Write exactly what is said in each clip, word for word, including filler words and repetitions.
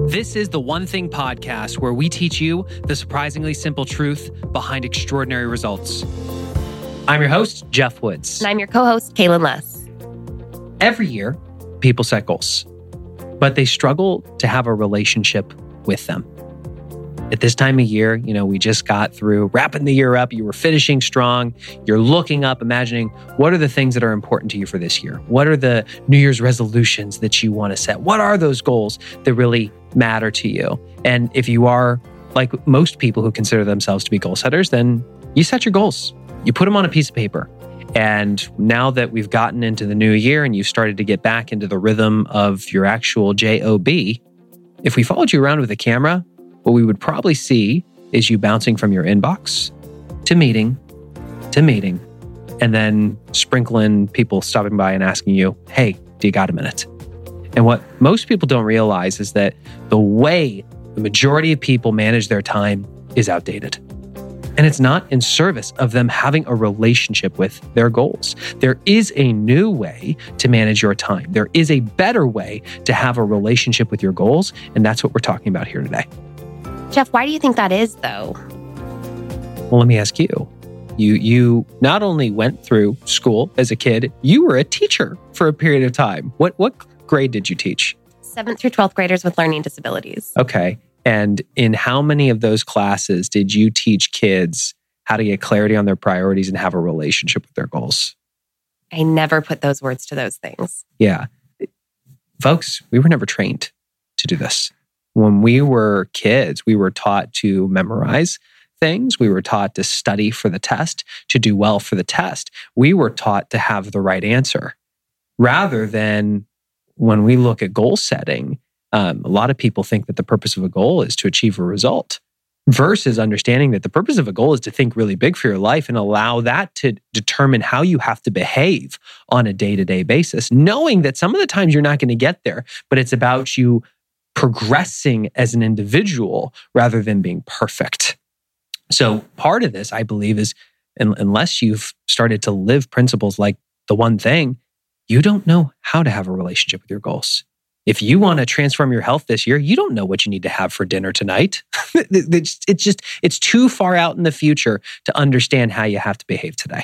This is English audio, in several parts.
This is the One Thing podcast, where we teach you the surprisingly simple truth behind extraordinary results. I'm your host, Jeff Woods. And I'm your co-host, Kaylin Less. Every year, people set goals, but they struggle to have a relationship with them. At this time of year, you know, we just got through wrapping the year up. You were finishing strong. You're looking up, imagining what are the things that are important to you for this year? What are the New Year's resolutions that you want to set? What are those goals that really matter to you? And if you are like most people who consider themselves to be goal setters, then you set your goals. You put them on a piece of paper. And now that we've gotten into the new year and you've started to get back into the rhythm of your actual job, if we followed you around with a camera, what we would probably see is you bouncing from your inbox to meeting to meeting, and then sprinkling people stopping by and asking you, hey, do you got a minute? And what most people don't realize is that the way the majority of people manage their time is outdated. And it's not in service of them having a relationship with their goals. There is a new way to manage your time. There is a better way to have a relationship with your goals. And that's what we're talking about here today. Jeff, why do you think that is, though? Well, let me ask you. You you not only went through school as a kid, you were a teacher for a period of time. What what grade did you teach? Seventh through twelfth graders with learning disabilities. Okay. And in how many of those classes did you teach kids how to get clarity on their priorities and have a relationship with their goals? I never put those words to those things. Yeah. Folks, we were never trained to do this. When we were kids, we were taught to memorize things. We were taught to study for the test, to do well for the test. We were taught to have the right answer. Rather than when we look at goal setting, um, a lot of people think that the purpose of a goal is to achieve a result, versus understanding that the purpose of a goal is to think really big for your life and allow that to determine how you have to behave on a day-to-day basis, knowing that some of the times you're not going to get there, but it's about you progressing as an individual rather than being perfect. So part of this, I believe, is unless you've started to live principles like the one thing, you don't know how to have a relationship with your goals. If you want to transform your health this year, you don't know what you need to have for dinner tonight. it's, it's just, it's too far out in the future to understand how you have to behave today.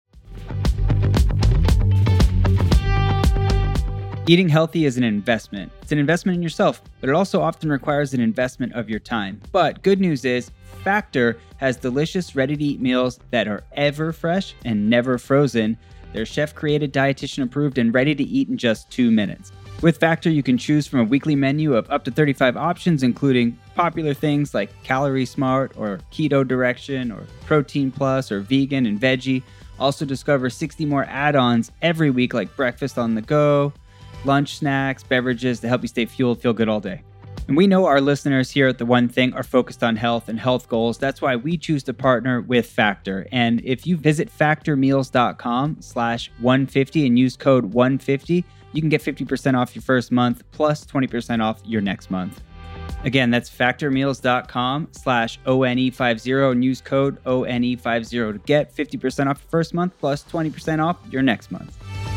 Eating healthy is an investment. It's an investment in yourself, but it also often requires an investment of your time. But good news is, Factor has delicious, ready-to-eat meals that are ever fresh and never frozen. They're chef-created, dietitian-approved, and ready to eat in just two minutes. With Factor, you can choose from a weekly menu of up to thirty-five options, including popular things like Calorie Smart or Keto Direction or Protein Plus or Vegan and Veggie. Also discover sixty more add-ons every week, like Breakfast on the Go, lunch snacks, beverages to help you stay fueled, feel good all day. And we know our listeners here at The One Thing are focused on health and health goals. That's why we choose to partner with Factor. And if you visit factormeals.com slash 150 and use code one fifty, you can get fifty percent off your first month plus twenty percent off your next month. Again, that's factormeals.com slash ONE50 and use code O N E fifty to get fifty percent off your first month plus twenty percent off your next month.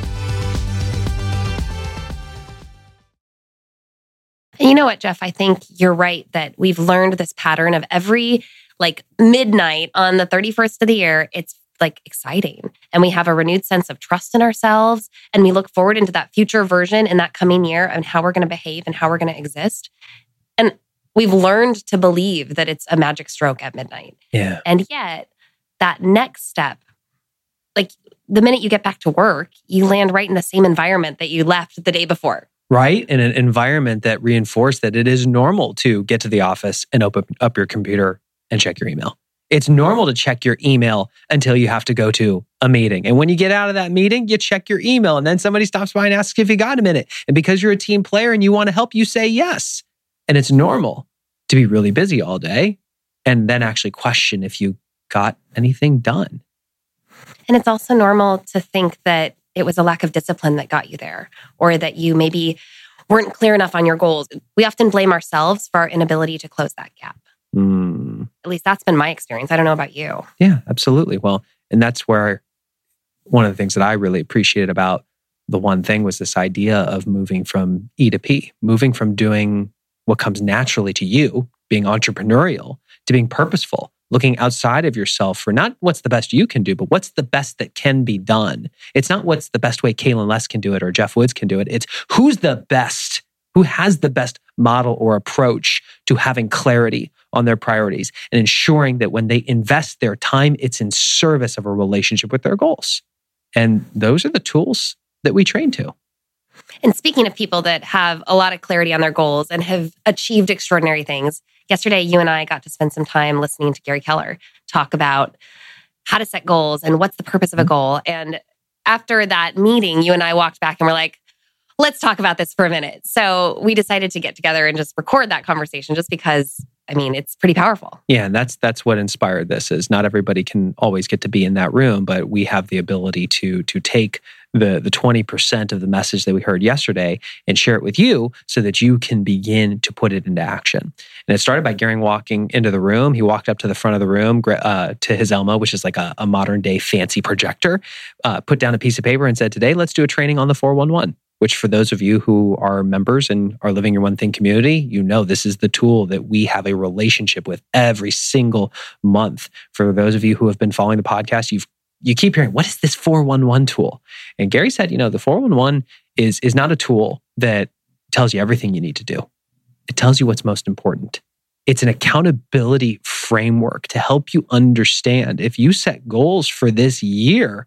And you know what, Jeff? I think you're right that we've learned this pattern of every like midnight on the thirty-first of the year, it's like exciting. And we have a renewed sense of trust in ourselves. And we look forward into that future version in that coming year and how we're going to behave and how we're going to exist. And we've learned to believe that it's a magic stroke at midnight. Yeah. And yet that next step, like the minute you get back to work, you land right in the same environment that you left the day before. Right? In an environment that reinforced that it is normal to get to the office and open up your computer and check your email. It's normal to check your email until you have to go to a meeting. And when you get out of that meeting, you check your email and then somebody stops by and asks if you got a minute. And because you're a team player and you want to help, you say yes. And it's normal to be really busy all day and then actually question if you got anything done. And it's also normal to think that it was a lack of discipline that got you there, or that you maybe weren't clear enough on your goals. We often blame ourselves for our inability to close that gap. Mm. At least that's been my experience. I don't know about you. Yeah, absolutely. Well, and that's where one of the things that I really appreciated about the one thing was this idea of moving from E to P, moving from doing what comes naturally to you, being entrepreneurial, to being purposeful, looking outside of yourself for not what's the best you can do, but what's the best that can be done. It's not what's the best way Kaylin Less can do it or Jeff Woods can do it. It's who's the best, who has the best model or approach to having clarity on their priorities and ensuring that when they invest their time, it's in service of a relationship with their goals. And those are the tools that we train to. And speaking of people that have a lot of clarity on their goals and have achieved extraordinary things, yesterday you and I got to spend some time listening to Gary Keller talk about how to set goals and what's the purpose of a goal. And after that meeting, you and I walked back and we're like, let's talk about this for a minute. So we decided to get together and just record that conversation just because, I mean, it's pretty powerful. Yeah, and that's that's what inspired this is not everybody can always get to be in that room, but we have the ability to to take the the twenty percent of the message that we heard yesterday and share it with you so that you can begin to put it into action. And it started by Gary walking into the room. He walked up to the front of the room uh, to his Elmo, which is like a, a modern day fancy projector, uh, put down a piece of paper and said, today, let's do a training on the four one one. Which for those of you who are members and are living your one thing community, you know this is the tool that we have a relationship with every single month. For those of you who have been following the podcast, you've you keep hearing, what is this four one one tool? And Gary said, you know, the four one one is, is not a tool that tells you everything you need to do. It tells you what's most important. It's an accountability framework to help you understand if you set goals for this year,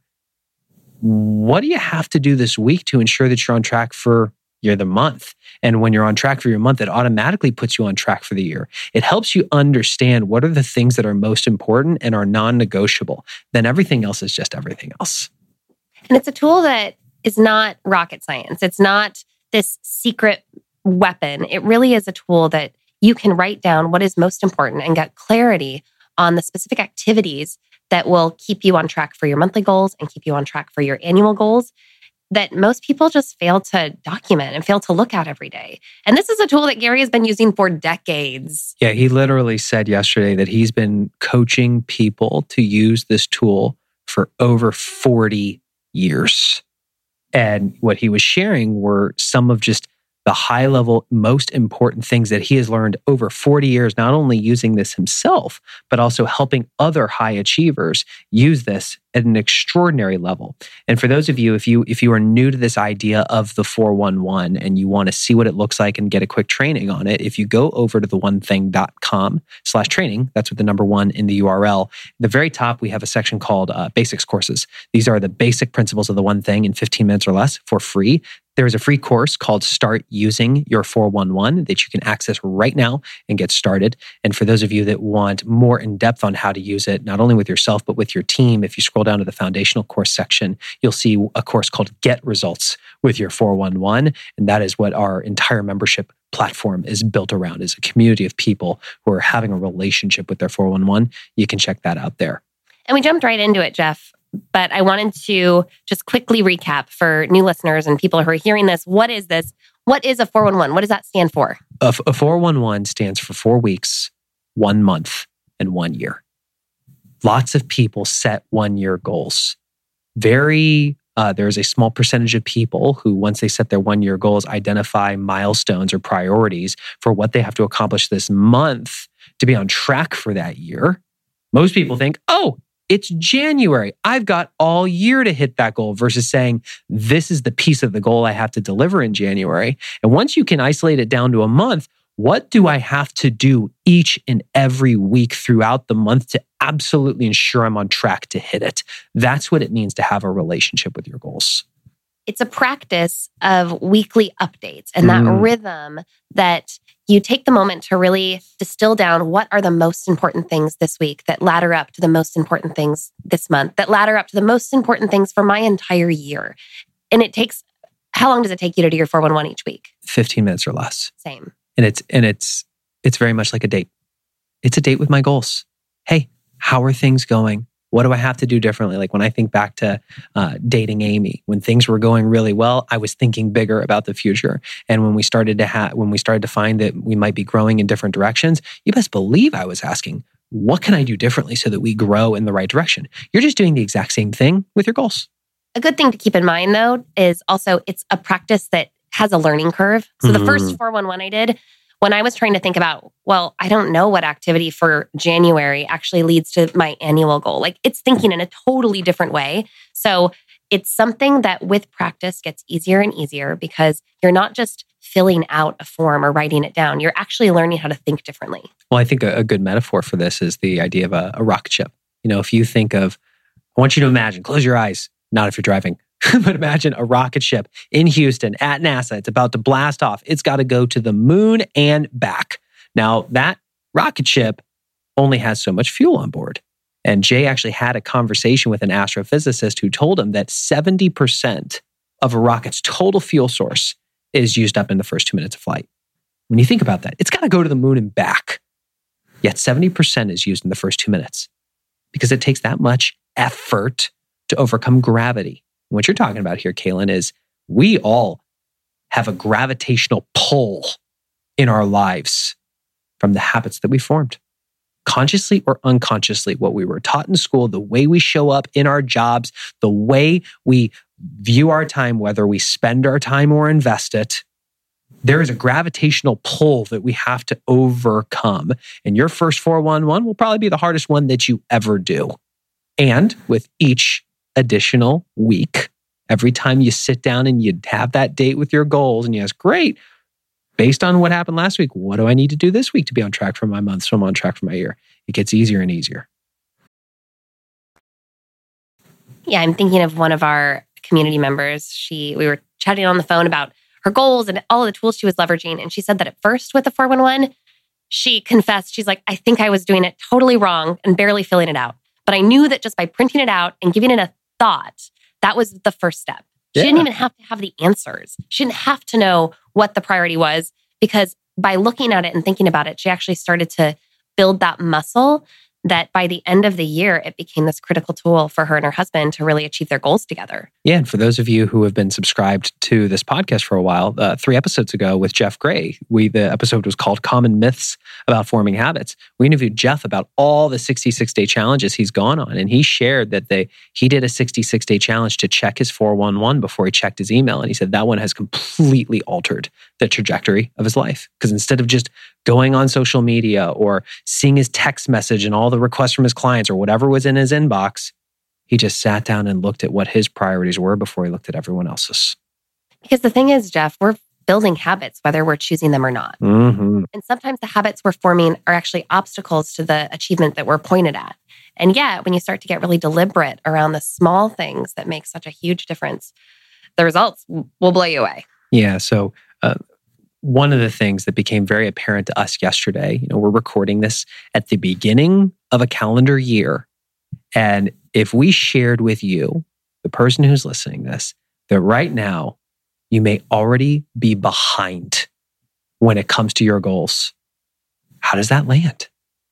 what do you have to do this week to ensure that you're on track for your the month? And when you're on track for your month, it automatically puts you on track for the year. It helps you understand what are the things that are most important and are non-negotiable. Then everything else is just everything else. And it's a tool that is not rocket science. It's not this secret weapon. It really is a tool that you can write down what is most important and get clarity on the specific activities that will keep you on track for your monthly goals and keep you on track for your annual goals that most people just fail to document and fail to look at every day. And this is a tool that Gary has been using for decades. Yeah, he literally said yesterday that he's been coaching people to use this tool for over forty years. And what he was sharing were some of just the high-level, most important things that he has learned over forty years, not only using this himself, but also helping other high achievers use this at an extraordinary level. And for those of you, if you if you are new to this idea of the four one one and you want to see what it looks like and get a quick training on it, if you go over to the one thing dot com slash training, that's with the number one in the U R L. At the very top, we have a section called uh, Basics Courses. These are the basic principles of the one thing in fifteen minutes or less for free. There is a free course called Start Using Your four one one that you can access right now and get started. And for those of you that want more in depth on how to use it, not only with yourself, but with your team, if you scroll down to the foundational course section, you'll see a course called Get Results with Your four one one. And that is what our entire membership platform is built around, is a community of people who are having a relationship with their four one one. You can check that out there. And we jumped right into it, Jeff. But I wanted to just quickly recap for new listeners and people who are hearing this. What is this? What is a four one one? What does that stand for? A, a four one one stands for four weeks, one month, and one year. Lots of people set one-year goals. Very, uh, there's a small percentage of people who, once they set their one-year goals, identify milestones or priorities for what they have to accomplish this month to be on track for that year. Most people think, oh, it's January. I've got all year to hit that goal versus saying, this is the piece of the goal I have to deliver in January. And once you can isolate it down to a month, what do I have to do each and every week throughout the month to absolutely ensure I'm on track to hit it? That's what it means to have a relationship with your goals. It's a practice of weekly updates and that mm. rhythm that you take the moment to really distill down what are the most important things this week that ladder up to the most important things this month, that ladder up to the most important things for my entire year. And it takes, how long does it take you to do your four one one each week? fifteen minutes or less. Same. And it's and it's it's very much like a date. It's a date with my goals. Hey, how are things going? What do I have to do differently? Like when I think back to uh, dating Amy, when things were going really well, I was thinking bigger about the future. And when we started to have, when we started to find that we might be growing in different directions, you best believe I was asking, what can I do differently so that we grow in the right direction? You're just doing the exact same thing with your goals. A good thing to keep in mind, though, is also it's a practice that has a learning curve. So mm-hmm. the first four one one I did when I was trying to think about, well, I don't know what activity for January actually leads to my annual goal. Like it's thinking in a totally different way. So it's something that with practice gets easier and easier because you're not just filling out a form or writing it down. You're actually learning how to think differently. Well, I think a, a good metaphor for this is the idea of a, a rocket ship. You know, if you think of, I want you to imagine, close your eyes, not if you're driving, but imagine a rocket ship in Houston at NASA. It's about to blast off. It's got to go to the moon and back. Now, that rocket ship only has so much fuel on board. And Jay actually had a conversation with an astrophysicist who told him that seventy percent of a rocket's total fuel source is used up in the first two minutes of flight. When you think about that, it's got to go to the moon and back. Yet seventy percent is used in the first two minutes because it takes that much effort to overcome gravity. What you're talking about here, Kaylin, is we all have a gravitational pull in our lives from the habits that we formed. Consciously or unconsciously, what we were taught in school, the way we show up in our jobs, the way we view our time, whether we spend our time or invest it, there is a gravitational pull that we have to overcome. And your first four one one will probably be the hardest one that you ever do. And with each additional week, every time you sit down and you have that date with your goals and you ask, great, based on what happened last week, what do I need to do this week to be on track for my month so I'm on track for my year? It gets easier and easier. Yeah, I'm thinking of one of our community members. She, we were chatting on the phone about her goals and all of the tools she was leveraging. And she said that at first with the four one one, she confessed, she's like, I think I was doing it totally wrong and barely filling it out. But I knew that just by printing it out and giving it a thought, that was the first step. She Yeah. didn't even have to have the answers. She didn't have to know what the priority was because by looking at it and thinking about it, she actually started to build that muscle that by the end of the year, it became this critical tool for her and her husband to really achieve their goals together. Yeah, and for those of you who have been subscribed to this podcast for a while, uh, three episodes ago with Jeff Gray, we the episode was called Common Myths About Forming Habits. We interviewed Jeff about all the sixty-six day challenges he's gone on, and he shared that they he did a sixty-six day challenge to check his four one one before he checked his email, and he said that one has completely altered the trajectory of his life. Because instead of just going on social media or seeing his text message and all the requests from his clients or whatever was in his inbox, he just sat down and looked at what his priorities were before he looked at everyone else's. Because the thing is, Jeff, we're building habits, whether we're choosing them or not. Mm-hmm. And sometimes the habits we're forming are actually obstacles to the achievement that we're pointed at. And yet, when you start to get really deliberate around the small things that make such a huge difference, the results will blow you away. Yeah. So uh, one of the things that became very apparent to us yesterday, you know, we're recording this at the beginning of a calendar year. And if we shared with you, the person who's listening to this, that right now you may already be behind when it comes to your goals, how does that land?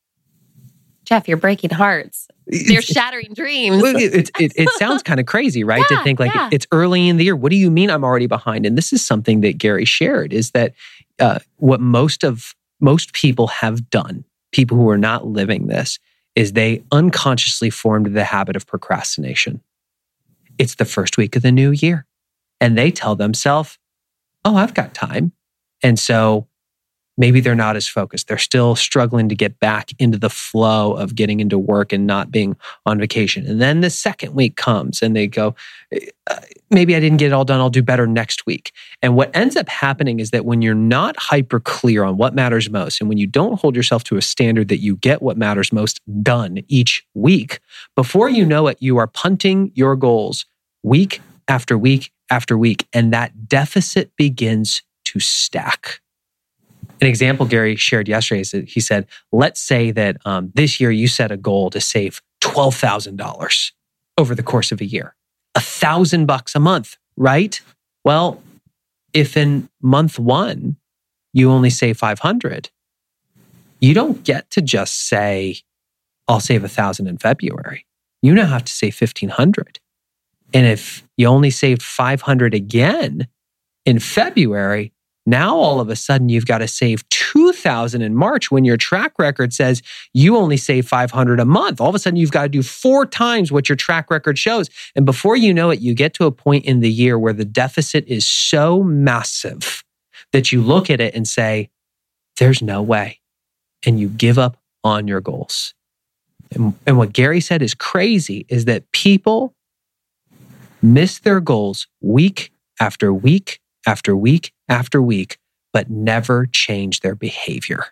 Jeff, you're breaking hearts. They're shattering dreams. Well, it, it, it sounds kind of crazy, right? Yeah, to think like yeah. it's early in the year. What do you mean I'm already behind? And this is something that Gary shared is that uh, what most of most people have done, people who are not living this, is they unconsciously formed the habit of procrastination. It's the first week of the new year. And they tell themselves, oh, I've got time. And so maybe they're not as focused. They're still struggling to get back into the flow of getting into work and not being on vacation. And then the second week comes and they go, uh, maybe I didn't get it all done. I'll do better next week. And what ends up happening is that when you're not hyper clear on what matters most, and when you don't hold yourself to a standard that you get what matters most done each week, before you know it, you are punting your goals week after week after week. And that deficit begins to stack. An example Gary shared yesterday is that he said, let's say that um, this year you set a goal to save twelve thousand dollars over the course of a year, a thousand bucks a month, right? Well, if in month one, you only save five hundred, you don't get to just say, I'll save a thousand in February. You now have to save fifteen hundred. And if you only saved five hundred again in February, now all of a sudden you've got to save two thousand in March when your track record says you only save five hundred a month. All of a sudden you've got to do four times what your track record shows. And before you know it, you get to a point in the year where the deficit is so massive that you look at it and say, there's no way. And you give up on your goals. And, and what Gary said is crazy is that people miss their goals week after week after week after week, but never change their behavior.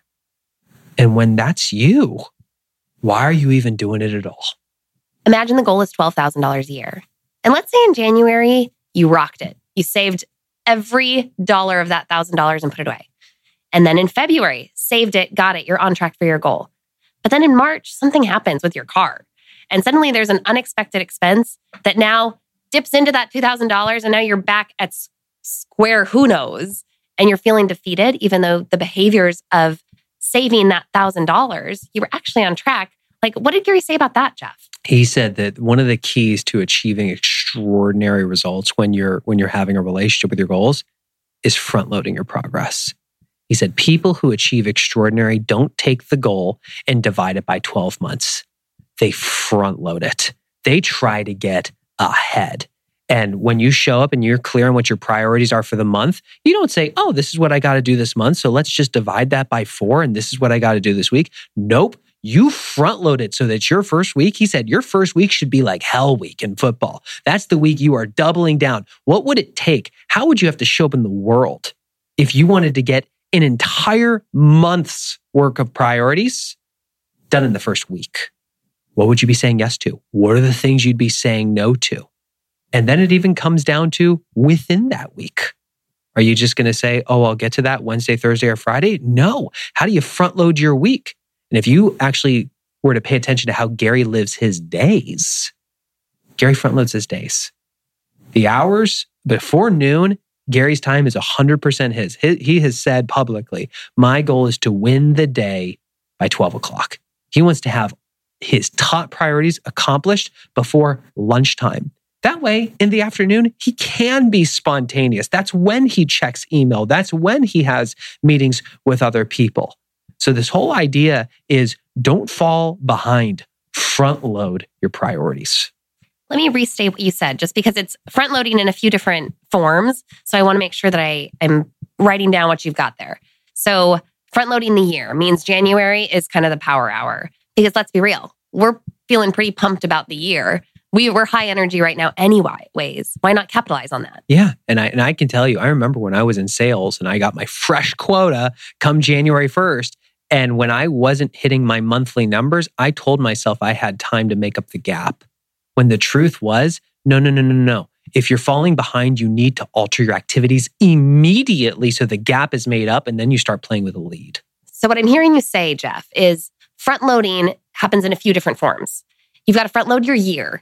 And when that's you, why are you even doing it at all? Imagine the goal is twelve thousand dollars a year. And let's say in January, you rocked it. You saved every dollar of that one thousand dollars and put it away. And then in February, saved it, got it, you're on track for your goal. But then in March, something happens with your car. And suddenly there's an unexpected expense that now dips into that two thousand dollars and now you're back at square who knows. And you're feeling defeated, even though the behaviors of saving that one thousand dollars, you were actually on track. Like, what did Gary say about that, Jeff? He said that one of the keys to achieving extraordinary results when you're when you're having a relationship with your goals is front-loading your progress. He said people who achieve extraordinary don't take the goal and divide it by twelve months. They front-load it. They try to get ahead. And when you show up and you're clear on what your priorities are for the month, you don't say, oh, this is what I got to do this month, so let's just divide that by four and this is what I got to do this week. Nope. You front load it so that your first week, he said, your first week should be like hell week in football. That's the week you are doubling down. What would it take? How would you have to show up in the world if you wanted to get an entire month's work of priorities done in the first week? What would you be saying yes to? What are the things you'd be saying no to? And then it even comes down to within that week. Are you just going to say, oh, I'll get to that Wednesday, Thursday, or Friday? No. How do you front load your week? And if you actually were to pay attention to how Gary lives his days, Gary front loads his days. The hours before noon, Gary's time is one hundred percent his. He has said publicly, my goal is to win the day by twelve o'clock. He wants to have his top priorities accomplished before lunchtime. That way, in the afternoon, he can be spontaneous. That's when he checks email. That's when he has meetings with other people. So this whole idea is don't fall behind. Front load your priorities. Let me restate what you said, just because it's front loading in a few different forms. So I want to make sure that I am writing down what you've got there. So front loading the year means January is kind of the power hour. Because let's be real, we're feeling pretty pumped about the year. We, we're high energy right now anyways. Why not capitalize on that? Yeah. And I, and I can tell you, I remember when I was in sales and I got my fresh quota come January first. And when I wasn't hitting my monthly numbers, I told myself I had time to make up the gap. When the truth was, no, no, no, no, no. If you're falling behind, you need to alter your activities immediately so the gap is made up and then you start playing with a lead. So what I'm hearing you say, Jeff, is front loading happens in a few different forms. You've got to front load your year.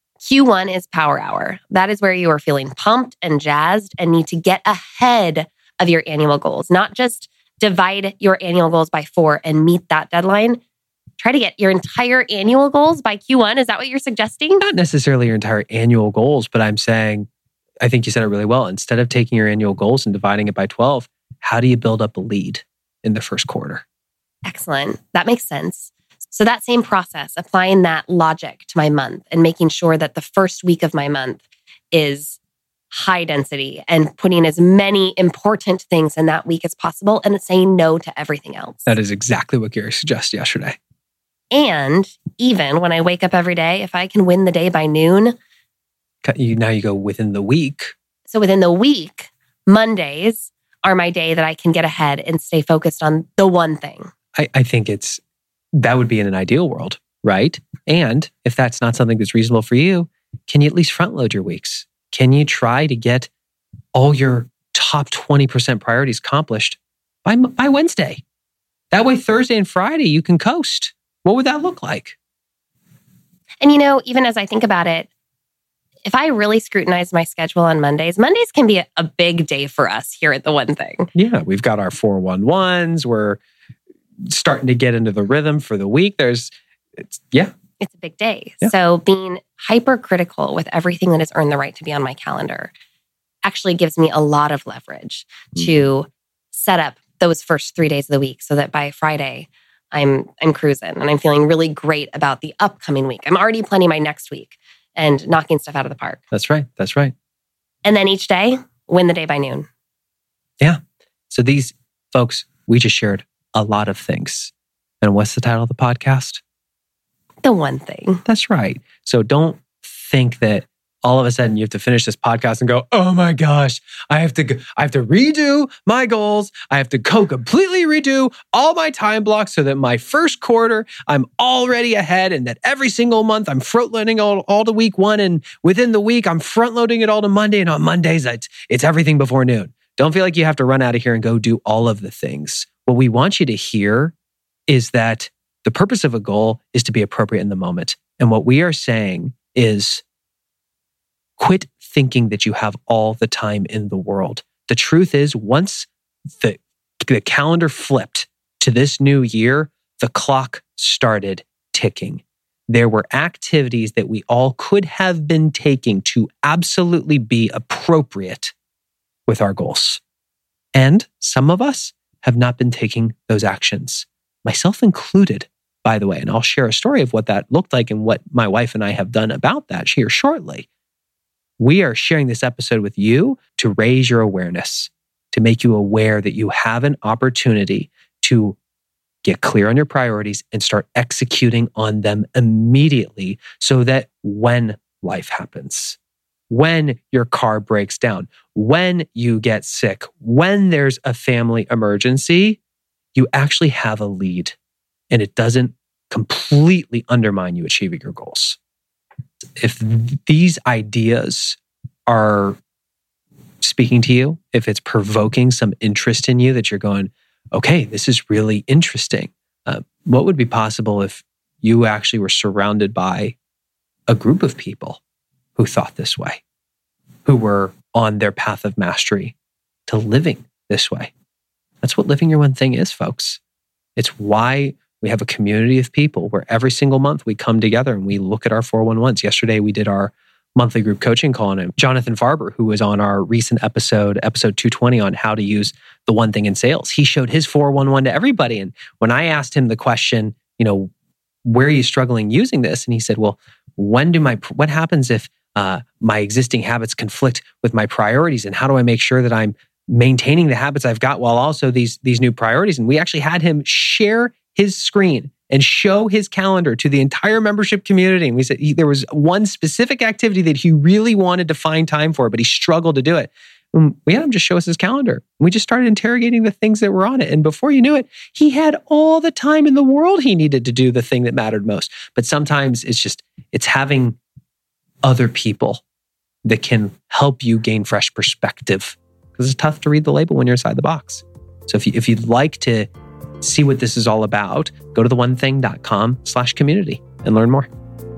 Q one is power hour. That is where you are feeling pumped and jazzed and need to get ahead of your annual goals, not just divide your annual goals by four and meet that deadline. Try to get your entire annual goals by Q one. Is that what you're suggesting? Not necessarily your entire annual goals, but I'm saying, I think you said it really well. Instead of taking your annual goals and dividing it by twelve, how do you build up a lead in the first quarter? Excellent. That makes sense. So that same process, applying that logic to my month and making sure that the first week of my month is high density and putting as many important things in that week as possible and saying no to everything else. That is exactly what Gary suggested yesterday. And even when I wake up every day, if I can win the day by noon. You, now you go within the week. So within the week, Mondays are my day that I can get ahead and stay focused on the one thing. I, I think it's, that would be in an ideal world, right? And if that's not something that's reasonable for you, can you at least front load your weeks? Can you try to get all your top twenty percent priorities accomplished by, by Wednesday? That way, Thursday and Friday, you can coast. What would that look like? And you know, even as I think about it, if I really scrutinize my schedule on Mondays, Mondays can be a, a big day for us here at The One Thing. Yeah, we've got our four one ones. We're starting to get into the rhythm for the week. There's, it's, yeah. It's a big day. Yeah. So being hypercritical with everything that has earned the right to be on my calendar actually gives me a lot of leverage mm. to set up those first three days of the week so that by Friday, I'm I'm cruising and I'm feeling really great about the upcoming week. I'm already planning my next week and knocking stuff out of the park. That's right. That's right. And then each day, win the day by noon. Yeah. So these folks, we just shared a lot of things. And what's the title of the podcast? The One Thing. That's right. So don't think that all of a sudden you have to finish this podcast and go, oh my gosh, I have to, I have to redo my goals. I have to go completely redo all my time blocks so that my first quarter, I'm already ahead, and that every single month I'm front loading all, all to week one. And within the week, I'm front loading it all to Monday. And on Mondays, it's, it's everything before noon. Don't feel like you have to run out of here and go do all of the things. What we want you to hear is that the purpose of a goal is to be appropriate in the moment. And what we are saying is, quit thinking that you have all the time in the world. The truth is, once the, the calendar flipped to this new year, the clock started ticking. There were activities that we all could have been taking to absolutely be appropriate with our goals. And some of us have not been taking those actions, myself included, by the way. And I'll share a story of what that looked like and what my wife and I have done about that here shortly. We are sharing this episode with you to raise your awareness, to make you aware that you have an opportunity to get clear on your priorities and start executing on them immediately, so that when life happens, when your car breaks down, when you get sick, when there's a family emergency, you actually have a lead and it doesn't completely undermine you achieving your goals. If th- these ideas are speaking to you, if it's provoking some interest in you that you're going, okay, this is really interesting. Uh, what would be possible if you actually were surrounded by a group of people who thought this way, who were on their path of mastery to living this way? That's what living your one thing is, folks. It's why we have a community of people where every single month we come together and we look at our four one ones. Yesterday, we did our monthly group coaching call on Jonathan Farber, who was on our recent episode, episode two twenty, on how to use the one thing in sales. He showed his four one one to everybody. And when I asked him the question, you know, where are you struggling using this? And he said, well, when do my, what happens if uh, my existing habits conflict with my priorities? And how do I make sure that I'm maintaining the habits I've got while also these, these new priorities? And we actually had him share his screen and show his calendar to the entire membership community. And we said he, there was one specific activity that he really wanted to find time for, but he struggled to do it. And we had him just show us his calendar. We just started interrogating the things that were on it. And before you knew it, he had all the time in the world he needed to do the thing that mattered most. But sometimes it's just, it's having other people that can help you gain fresh perspective, because it's tough to read the label when you're inside the box. So if you, if you'd like to see what this is all about, go to the one thing dot com slash community and learn more.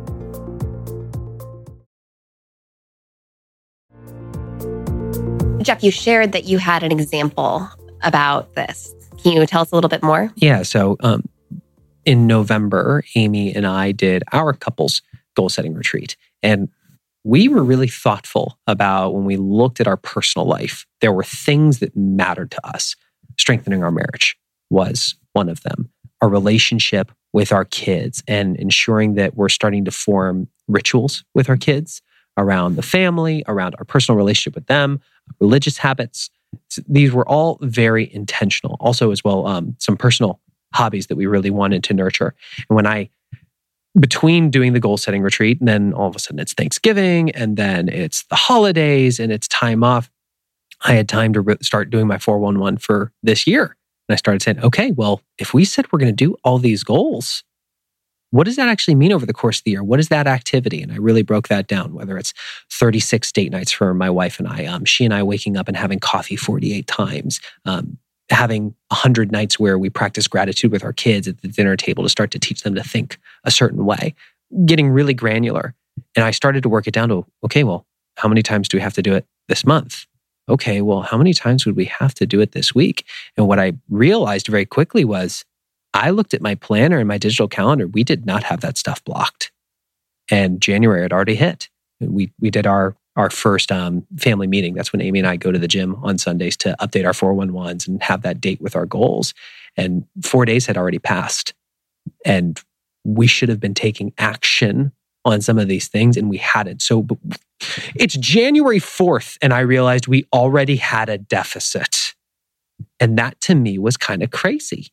Jeff, you shared that you had an example about this. Can you tell us a little bit more? Yeah. So um, in November, Amy and I did our couples goal setting retreat. And we were really thoughtful about, when we looked at our personal life, there were things that mattered to us. Strengthening our marriage was one of them. Our relationship with our kids and ensuring that we're starting to form rituals with our kids around the family, around our personal relationship with them, religious habits. These were all very intentional. Also, as well, um, some personal hobbies that we really wanted to nurture. And when I, between doing the goal setting retreat, and then all of a sudden it's Thanksgiving, and then it's the holidays, and it's time off, I had time to re- start doing my four one one for this year. And I started saying, okay, well, if we said we're going to do all these goals, what does that actually mean over the course of the year? What is that activity? And I really broke that down, whether it's thirty-six date nights for my wife and I, um, she and I waking up and having coffee forty-eight times, um, having one hundred nights where we practice gratitude with our kids at the dinner table to start to teach them to think a certain way, getting really granular. And I started to work it down to, okay, well, how many times do we have to do it this month? Okay, well, how many times would we have to do it this week? And what I realized very quickly was, I looked at my planner and my digital calendar. We did not have that stuff blocked. And January had already hit. We we did our our first um, family meeting. That's when Amy and I go to the gym on Sundays to update our four one ones and have that date with our goals. And four days had already passed. And we should have been taking action on some of these things, and we hadn't. So it's January fourth, and I realized we already had a deficit. And that to me was kind of crazy.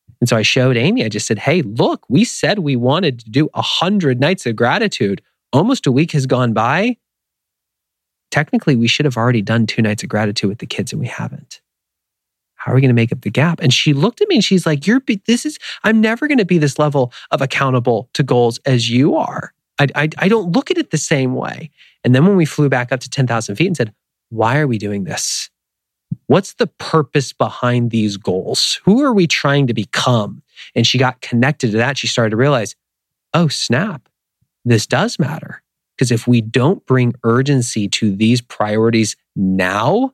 And so I showed Amy, I just said, hey, look, we said we wanted to do one hundred nights of gratitude. Almost a week has gone by. Technically, we should have already done two nights of gratitude with the kids and we haven't. How are we going to make up the gap? And she looked at me and she's like, "You're this is, I'm never going to be this level of accountable to goals as you are. I, I, I don't look at it the same way." And then when we flew back up to ten thousand feet and said, why are we doing this? What's the purpose behind these goals? Who are we trying to become? And she got connected to that. She started to realize, oh, snap, this does matter. Because if we don't bring urgency to these priorities now,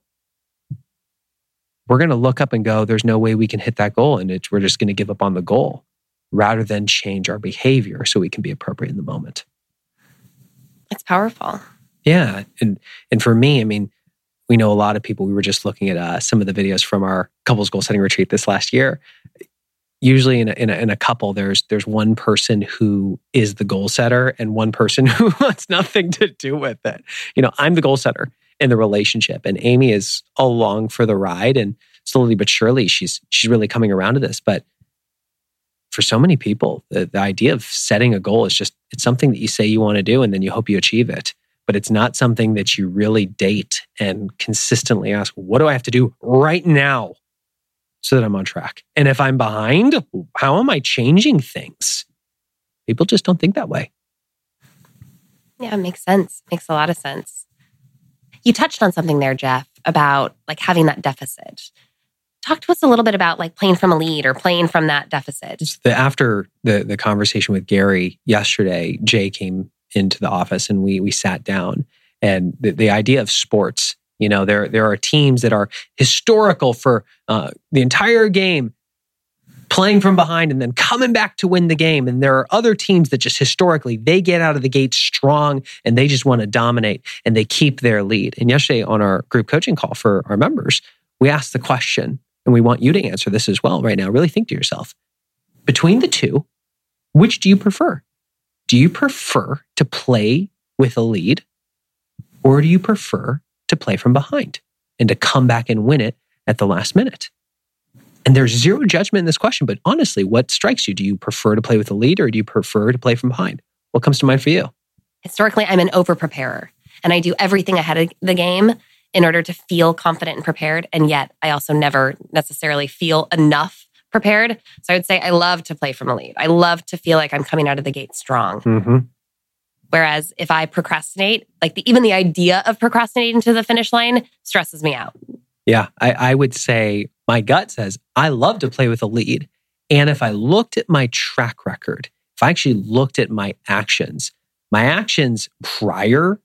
we're going to look up and go, there's no way we can hit that goal. And it's, we're just going to give up on the goal rather than change our behavior so we can be appropriate in the moment. It's powerful. Yeah. And and for me, I mean, we know a lot of people. We were just looking at uh, some of the videos from our couples goal setting retreat this last year. Usually in a, in a, in a couple, there's there's one person who is the goal setter and one person who wants nothing to do with it. You know, I'm the goal setter in the relationship, and Amy is along for the ride. And slowly but surely, she's she's really coming around to this. But for so many people, the, the idea of setting a goal is just, it's something that you say you want to do and then you hope you achieve it. But it's not something that you really date and consistently ask, what do I have to do right now so that I'm on track? And if I'm behind, how am I changing things? People just don't think that way. Yeah, it makes sense. Makes a lot of sense. You touched on something there, Jeff, about like having that deficit. Talk to us a little bit about like playing from a lead or playing from that deficit. The, after the, the conversation with Gary yesterday, Jay came into the office and we we sat down, and the, the idea of sports, you know, there there are teams that are historical for uh, the entire game playing from behind and then coming back to win the game. And there are other teams that just historically, they get out of the gate strong and they just want to dominate and they keep their lead. And yesterday on our group coaching call for our members, we asked the question, and we want you to answer this as well right now. Really think to yourself, between the two, which do you prefer? Do you prefer to play with a lead, or do you prefer to play from behind and to come back and win it at the last minute? And there's zero judgment in this question, but honestly, what strikes you? Do you prefer to play with a lead, or do you prefer to play from behind? What comes to mind for you? Historically, I'm an over-preparer, and I do everything ahead of the game in order to feel confident and prepared. And yet I also never necessarily feel enough prepared. So I would say I love to play from a lead. I love to feel like I'm coming out of the gate strong. Mm-hmm. Whereas if I procrastinate, like the, even the idea of procrastinating to the finish line stresses me out. Yeah, I, I would say my gut says I love to play with a lead. And if I looked at my track record, if I actually looked at my actions, my actions prior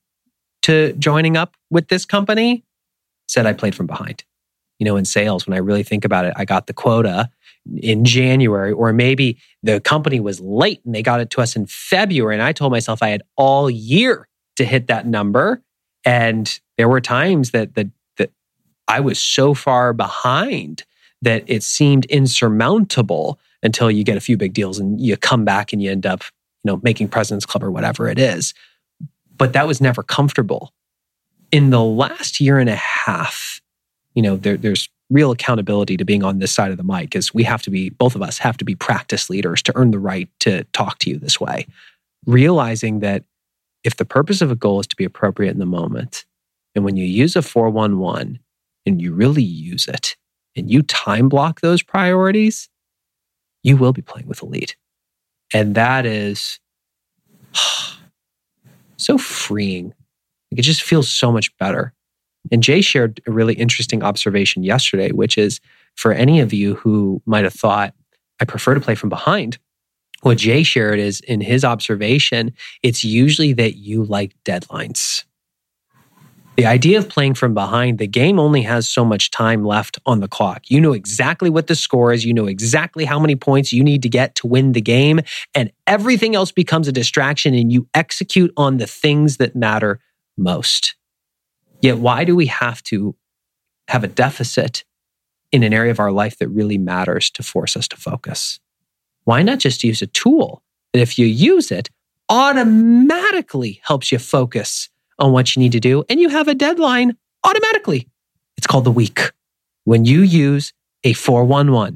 to joining up with this company said I played from behind. You know, in sales, when I really think about it, I got the quota in January, or maybe the company was late and they got it to us in February. And I told myself I had all year to hit that number. And there were times that that, that I was so far behind that it seemed insurmountable until you get a few big deals and you come back and you end up, you know, making President's Club or whatever it is. But that was never comfortable. In the last year and a half, you know, there, there's real accountability to being on this side of the mic, because we have to be, both of us have to be practice leaders to earn the right to talk to you this way. Realizing that if the purpose of a goal is to be appropriate in the moment, and when you use a four one one and you really use it and you time block those priorities, you will be playing with a lead. And that is so freeing. It just feels so much better. And Jay shared a really interesting observation yesterday, which is for any of you who might have thought, I prefer to play from behind. What Jay shared is, in his observation, it's usually that you like deadlines. The idea of playing from behind, the game only has so much time left on the clock. You know exactly what the score is. You know exactly how many points you need to get to win the game. And everything else becomes a distraction, and you execute on the things that matter most. Yet why do we have to have a deficit in an area of our life that really matters to force us to focus? Why not just use a tool that, if you use it, automatically helps you focus on what you need to do, and you have a deadline automatically? It's called the week. When you use a four one one,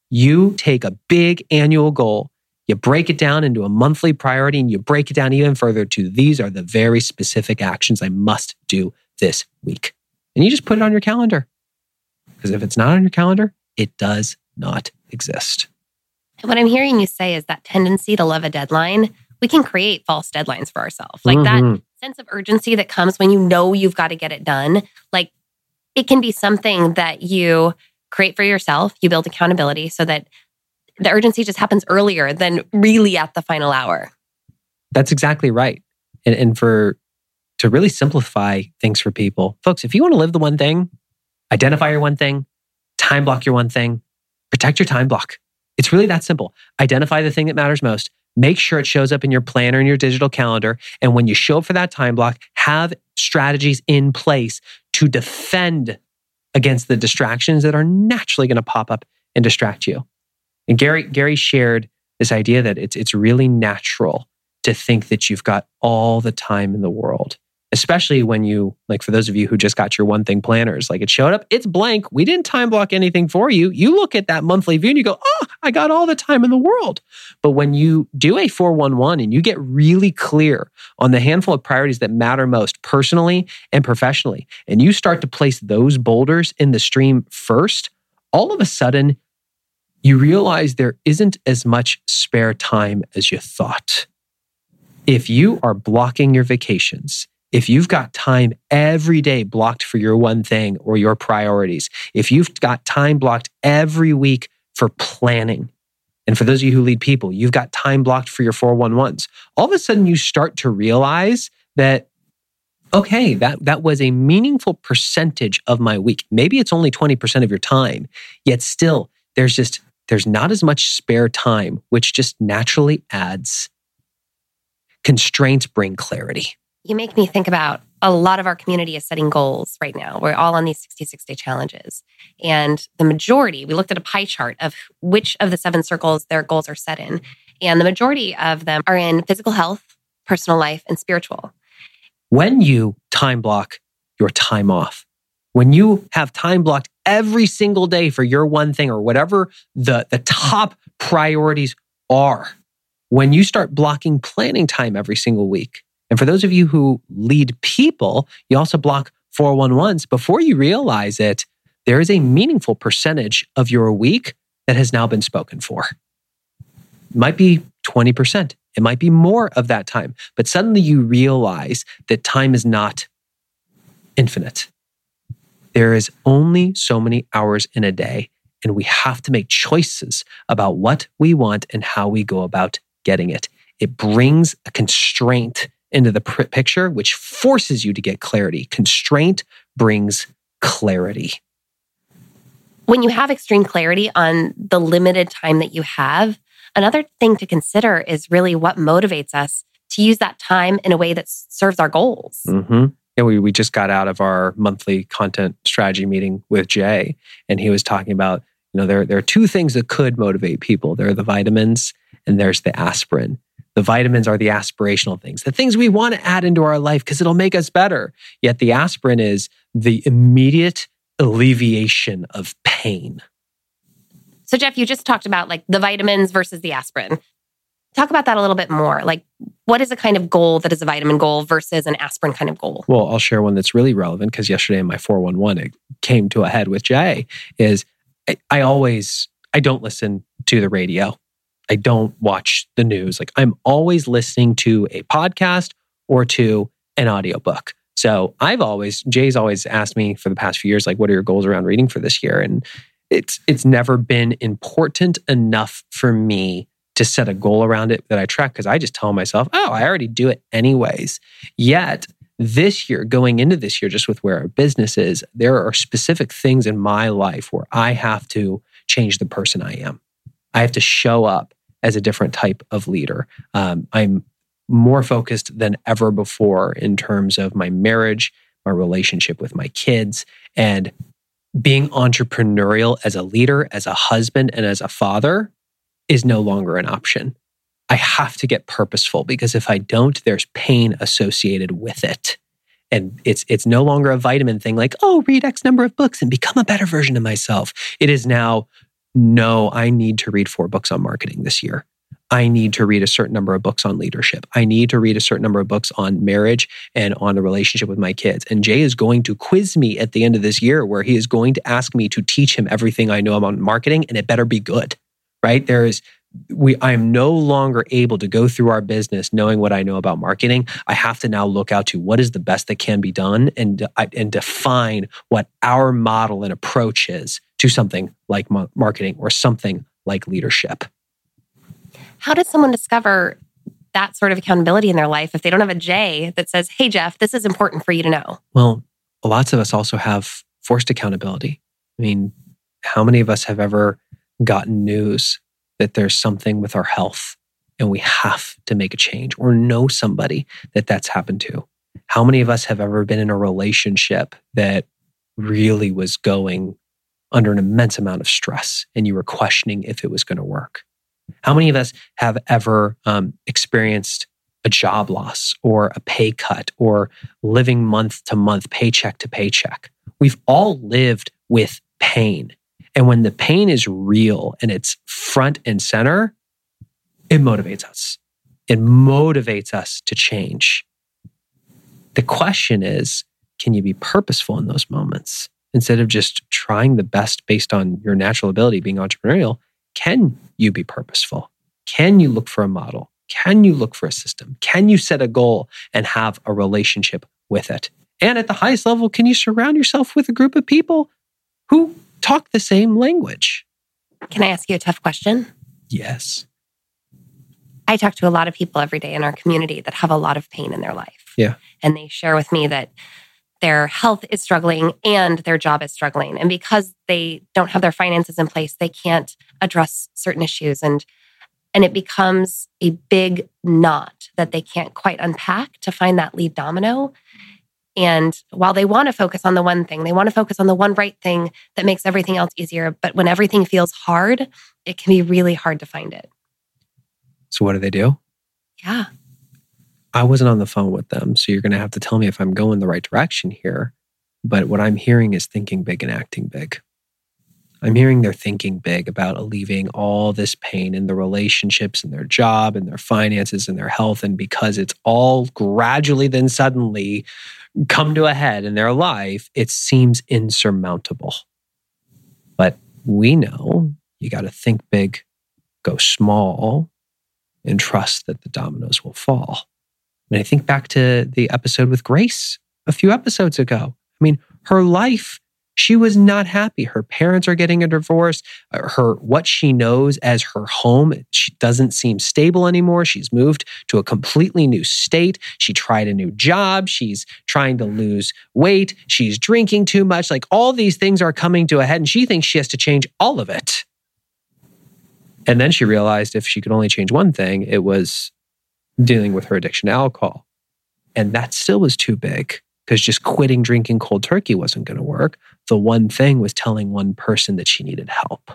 you take a big annual goal, you break it down into a monthly priority, and you break it down even further to these are the very specific actions I must do this week. And you just put it on your calendar. Because if it's not on your calendar, it does not exist. What I'm hearing you say is that tendency to love a deadline, we can create false deadlines for ourselves. Like mm-hmm. that sense of urgency that comes when you know you've got to get it done. Like it can be something that you create for yourself. You build accountability so that the urgency just happens earlier than really at the final hour. That's exactly right. And, and for to really simplify things for people, folks, if you want to live the one thing, identify your one thing, time block your one thing, protect your time block. It's really that simple. Identify the thing that matters most. Make sure it shows up in your planner and your digital calendar. And when you show up for that time block, have strategies in place to defend against the distractions that are naturally going to pop up and distract you. And Gary, Gary shared this idea that it's, it's really natural to think that you've got all the time in the world. Especially when you, like for those of you who just got your one thing planners, like it showed up, it's blank. We didn't time block anything for you. You look at that monthly view and you go, oh, I got all the time in the world. But when you do a four one one and you get really clear on the handful of priorities that matter most personally and professionally, and you start to place those boulders in the stream first, all of a sudden you realize there isn't as much spare time as you thought. If you are blocking your vacations, if you've got time every day blocked for your one thing or your priorities, if you've got time blocked every week for planning, and for those of you who lead people, you've got time blocked for your four one ones, all of a sudden you start to realize that, okay, that, that was a meaningful percentage of my week. Maybe it's only twenty percent of your time, yet still there's just, there's not as much spare time, which just naturally adds. Constraints bring clarity. You make me think about a lot of our community is setting goals right now. We're all on these sixty-six day challenges. And the majority, we looked at a pie chart of which of the seven circles their goals are set in. And the majority of them are in physical health, personal life, and spiritual. When you time block your time off, when you have time blocked every single day for your one thing or whatever the, the top priorities are, when you start blocking planning time every single week, and for those of you who lead people, you also block four one ones. Before you realize it, there is a meaningful percentage of your week that has now been spoken for. It might be twenty percent. It might be more of that time. But suddenly you realize that time is not infinite. There is only so many hours in a day, and we have to make choices about what we want and how we go about getting it. It brings a constraint into the pr- picture, which forces you to get clarity. Constraint brings clarity. When you have extreme clarity on the limited time that you have, another thing to consider is really what motivates us to use that time in a way that serves our goals. Mm-hmm. Yeah, we, we just got out of our monthly content strategy meeting with Jay, and he was talking about, you know, there, there are two things that could motivate people. There are the vitamins and there's the aspirin. The vitamins are the aspirational things, the things we want to add into our life because it'll make us better. Yet the aspirin is the immediate alleviation of pain. So Jeff, you just talked about like the vitamins versus the aspirin. Talk about that a little bit more. Like what is a kind of goal that is a vitamin goal versus an aspirin kind of goal? Well, I'll share one that's really relevant because yesterday in my four one one, it came to a head with Jay, is I, I always, I don't listen to the radio. I don't watch the news. Like I'm always listening to a podcast or to an audiobook. So I've always, Jay's always asked me for the past few years, like, what are your goals around reading for this year? And it's it's never been important enough for me to set a goal around it that I track because I just tell myself, oh, I already do it anyways. Yet this year, going into this year, just with where our business is, there are specific things in my life where I have to change the person I am. I have to show up as a different type of leader. Um, I'm more focused than ever before in terms of my marriage, my relationship with my kids, and being entrepreneurial as a leader, as a husband, and as a father is no longer an option. I have to get purposeful because if I don't, there's pain associated with it. And it's it's no longer a vitamin thing like, oh, read X number of books and become a better version of myself. It is now no, I need to read four books on marketing this year. I need to read a certain number of books on leadership. I need to read a certain number of books on marriage and on the relationship with my kids. And Jay is going to quiz me at the end of this year where he is going to ask me to teach him everything I know about marketing, and it better be good, right? There is, we, I am no longer able to go through our business knowing what I know about marketing. I have to now look out to what is the best that can be done and, and define what our model and approach is to something like marketing or something like leadership. How does someone discover that sort of accountability in their life if they don't have a Jay that says, hey, Jeff, this is important for you to know? Well, lots of us also have forced accountability. I mean, how many of us have ever gotten news that there's something with our health and we have to make a change, or know somebody that that's happened to? How many of us have ever been in a relationship that really was going under an immense amount of stress and you were questioning if it was going to work? How many of us have ever um, experienced a job loss or a pay cut or living month to month, paycheck to paycheck? We've all lived with pain. And when the pain is real and it's front and center, it motivates us. It motivates us to change. The question is, can you be purposeful in those moments? Instead of just trying the best based on your natural ability, being entrepreneurial, can you be purposeful? Can you look for a model? Can you look for a system? Can you set a goal and have a relationship with it? And at the highest level, can you surround yourself with a group of people who talk the same language? Can I ask you a tough question? Yes. I talk to a lot of people every day in our community that have a lot of pain in their life. Yeah. And they share with me that their health is struggling and their job is struggling. And because they don't have their finances in place, they can't address certain issues. And, and it becomes a big knot that they can't quite unpack to find that lead domino. And while they want to focus on the one thing, they want to focus on the one right thing that makes everything else easier. But when everything feels hard, it can be really hard to find it. So what do they do? Yeah. I wasn't on the phone with them, so you're going to have to tell me if I'm going the right direction here. But what I'm hearing is thinking big and acting big. I'm hearing they're thinking big about alleviating all this pain in the relationships and their job and their finances and their health. And because it's all gradually then suddenly come to a head in their life, it seems insurmountable. But we know you got to think big, go small, and trust that the dominoes will fall. I mean, I think back to the episode with Grace a few episodes ago. I mean, her life, she was not happy. Her parents are getting a divorce. Her, what she knows as her home, she doesn't seem stable anymore. She's moved to a completely new state. She tried a new job. She's trying to lose weight. She's drinking too much. Like, all these things are coming to a head, and she thinks she has to change all of it. And then she realized if she could only change one thing, it was dealing with her addiction to alcohol. And that still was too big, because just quitting drinking cold turkey wasn't going to work. The one thing was telling one person that she needed help.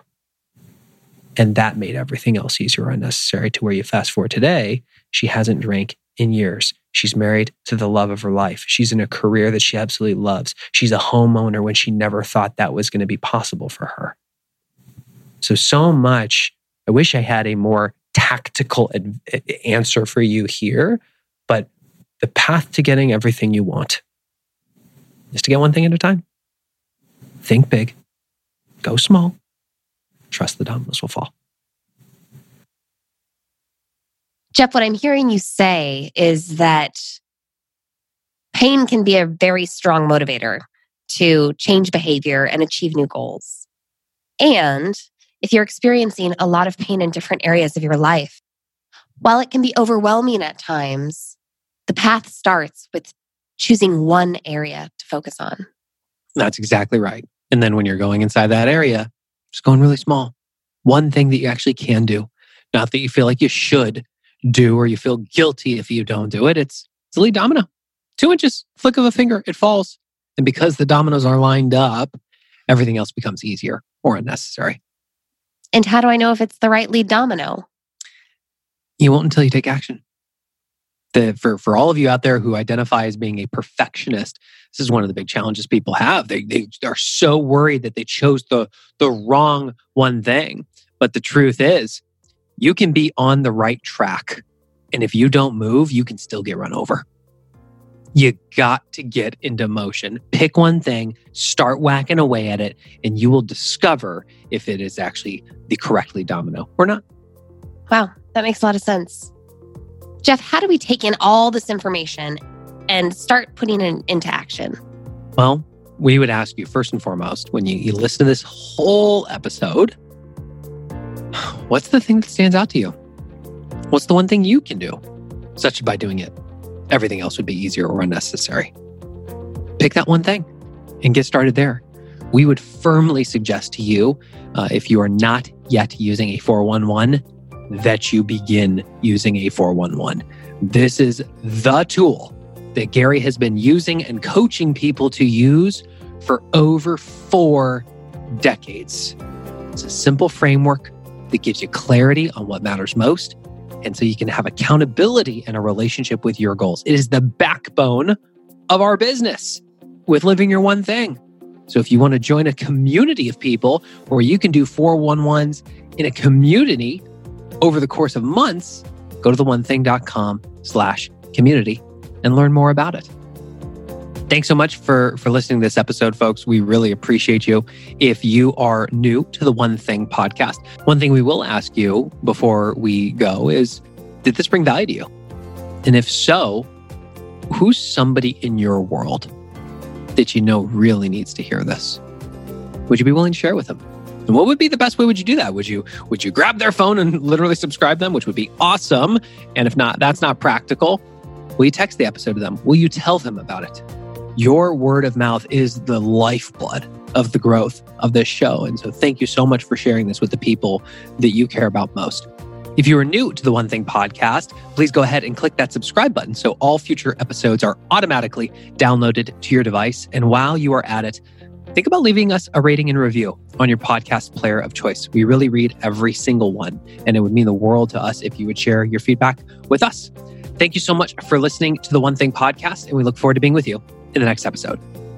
And that made everything else easier or unnecessary, to where you fast forward today, she hasn't drank in years. She's married to the love of her life. She's in a career that she absolutely loves. She's a homeowner when she never thought that was going to be possible for her. So, so much, I wish I had a more tactical ad- answer for you here, but the path to getting everything you want is to get one thing at a time. Think big, go small, trust the dominoes will fall. Jeff, what I'm hearing you say is that pain can be a very strong motivator to change behavior and achieve new goals. And if you're experiencing a lot of pain in different areas of your life, while it can be overwhelming at times, the path starts with choosing one area to focus on. That's exactly right. And then when you're going inside that area, just going really small. One thing that you actually can do. Not that you feel like you should do or you feel guilty if you don't do it. It's, it's a lead domino. Two inches, flick of a finger, it falls. And because the dominoes are lined up, everything else becomes easier or unnecessary. And how do I know if it's the right lead domino? You won't until you take action. The, for, for all of you out there who identify as being a perfectionist, This is one of the big challenges people have. They, they are so worried that they chose the, the wrong one thing. But the truth is, you can be on the right track. And if you don't move, you can still get run over. You got to get into motion. Pick one thing, start whacking away at it, and you will discover if it is actually the correctly domino or not. Wow, that makes a lot of sense. Jeff, how do we take in all this information and start putting it into action? Well, we would ask you first and foremost, when you, you listen to this whole episode, what's the thing that stands out to you? What's the one thing you can do? Such by doing it, everything else would be easier or unnecessary. Pick that one thing and get started there. We would firmly suggest to you, uh, if you are not yet using a four one one, that you begin using a four one one. This is the tool that Gary has been using and coaching people to use for over four decades. It's a simple framework that gives you clarity on what matters most, and so you can have accountability and a relationship with your goals. It is the backbone of our business with living your one thing. So if you want to join a community of people where you can do four one ones in a community over the course of months, go to the one thing dot com slash community and learn more about it. Thanks so much for, for listening to this episode, folks. We really appreciate you. If you are new to the One Thing podcast, one thing we will ask you before we go is, did this bring value to you? And if so, who's somebody in your world that you know really needs to hear this? Would you be willing to share with them? And what would be the best way would you do that? Would you would you grab their phone and literally subscribe them, which would be awesome? And if not, that's not practical. Will you text the episode to them? Will you tell them about it? Your word of mouth is the lifeblood of the growth of this show. And so thank you so much for sharing this with the people that you care about most. If you are new to the One Thing podcast, please go ahead and click that subscribe button so all future episodes are automatically downloaded to your device. And while you are at it, think about leaving us a rating and review on your podcast player of choice. We really read every single one, and it would mean the world to us if you would share your feedback with us. Thank you so much for listening to the One Thing podcast, and we look forward to being with you in the next episode.